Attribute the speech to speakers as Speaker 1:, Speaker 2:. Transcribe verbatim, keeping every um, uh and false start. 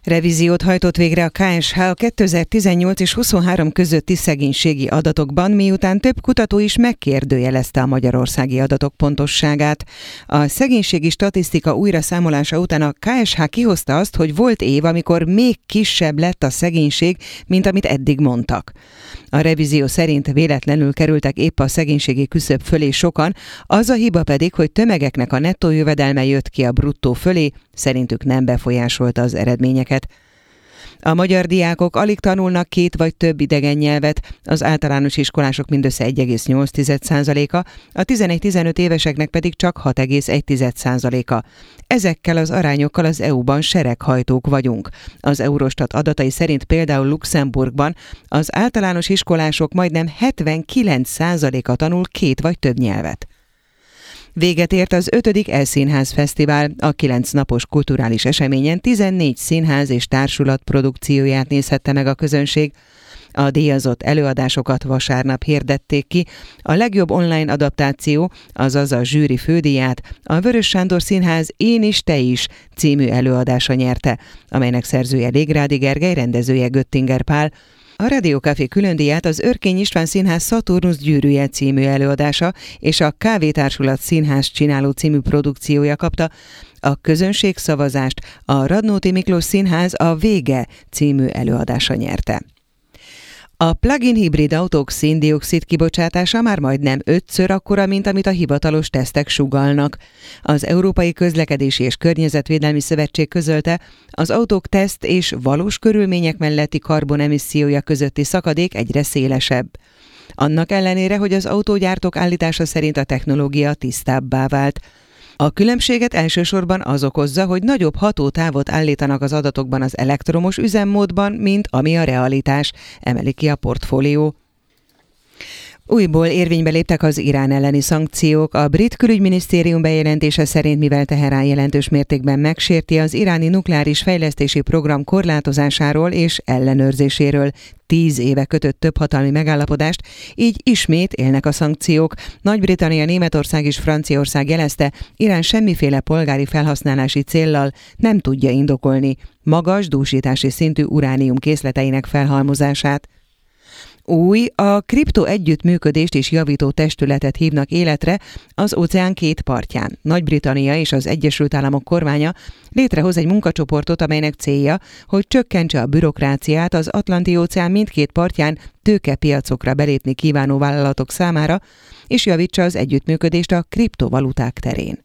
Speaker 1: Revíziót hajtott végre a ká es há a kétezer-tizennyolc és huszonhárom közötti szegénységi adatokban, miután több kutató is megkérdőjelezte a magyarországi adatok pontosságát. A szegénységi statisztika újraszámolása után a ká es há kihozta azt, hogy volt év, amikor még kisebb lett a szegénység, mint amit eddig mondtak. A revízió szerint véletlenül kerültek épp a szegénységi küszöb fölé sokan, az a hiba pedig, hogy tömegeknek a nettó jövedelme jött ki a bruttó fölé, szerintük nem befolyásolta az eredményeket. A magyar diákok alig tanulnak két vagy több idegen nyelvet, az általános iskolások mindössze egy egész nyolc százaléka, a tizenegy-tizenöt éveseknek pedig csak hat egész egy százaléka. Ezekkel az arányokkal az é u-ban sereghajtók vagyunk. Az Eurostat adatai szerint például Luxemburgban az általános iskolások majdnem hetvenkilenc százaléka tanul két vagy több nyelvet. Véget ért az ötödik E-Színház Fesztivál, a kilenc napos kulturális eseményen tizennégy színház és társulat produkcióját nézhette meg a közönség. A díjazott előadásokat vasárnap hirdették ki, a legjobb online adaptáció, azaz a zsűri fődíját a Vörös Sándor Színház Én is, te is című előadása nyerte, amelynek szerzője Légrádi Gergely, rendezője Göttinger Pál. A Rádió Café különdíját az Örkény István Színház Szaturnusz gyűrűje című előadása és a Kávétársulat Színház csináló című produkciója kapta, a közönségszavazást a Radnóti Miklós Színház a Vége című előadása nyerte. A plug-in hibrid autók szén-dioxid kibocsátása már majdnem ötször akkora, mint amit a hivatalos tesztek sugallnak. Az Európai Közlekedési és Környezetvédelmi Szövetség közölte, az autók teszt és valós körülmények melletti karbonemissziója közötti szakadék egyre szélesebb. Annak ellenére, hogy az autógyártók állítása szerint a technológia tisztábbá vált. A különbséget elsősorban az okozza, hogy nagyobb hatótávot állítanak az adatokban az elektromos üzemmódban, mint ami a realitás, emeli ki a portfólió. Újból érvénybe léptek az Irán elleni szankciók. A brit külügyminisztérium bejelentése szerint, mivel Teherán jelentős mértékben megsérti az iráni nukleáris fejlesztési program korlátozásáról és ellenőrzéséről tíz éve kötött többhatalmi megállapodást, így ismét élnek a szankciók. Nagy-Britannia, Németország és Franciaország jelezte, Irán semmiféle polgári felhasználási céllal nem tudja indokolni magas dúsítási szintű uránium készleteinek felhalmozását. Új, a kripto együttműködést és javító testületet hívnak életre az óceán két partján. Nagy-Britannia és az Egyesült Államok kormánya létrehoz egy munkacsoportot, amelynek célja, hogy csökkentse a bürokráciát az Atlanti-óceán mindkét partján tőkepiacokra belépni kívánó vállalatok számára, és javítsa az együttműködést a kriptovaluták terén.